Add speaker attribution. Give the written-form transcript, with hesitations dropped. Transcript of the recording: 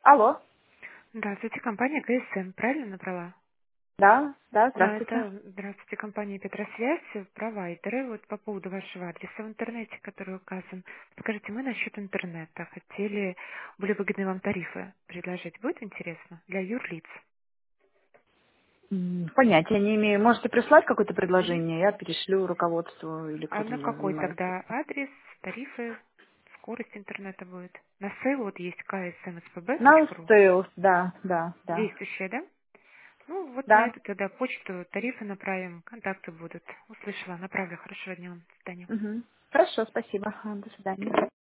Speaker 1: Алло.
Speaker 2: Здравствуйте, компания КСМ, правильно набрала?
Speaker 1: Да, да,
Speaker 2: Да,
Speaker 1: здравствуйте.
Speaker 2: это, здравствуйте, компания Петросвязь, провайдеры. Вот по поводу вашего адреса в интернете, который указан. Скажите, мы насчет интернета хотели более выгодные вам тарифы предложить. Будет интересно? Для юрлиц.
Speaker 1: Понятия не имею. Можете прислать какое-то
Speaker 2: Мгм.
Speaker 1: предложение, я перешлю руководству или
Speaker 2: А
Speaker 1: кто-то
Speaker 2: на какой
Speaker 1: занимается
Speaker 2: тогда
Speaker 1: этим.
Speaker 2: адрес, тарифы, скорость интернета будет? На сейл вот есть
Speaker 1: На
Speaker 2: ksmspb.ru.
Speaker 1: sales, да, да, да.
Speaker 2: Действующая, да? Ну, вот на
Speaker 1: Да.
Speaker 2: эту тогда почту тарифы направим, контакты будут. Услышала, направлю. Хорошего дня вам. До свидания.
Speaker 1: Мгм. Хорошо, спасибо. До свидания.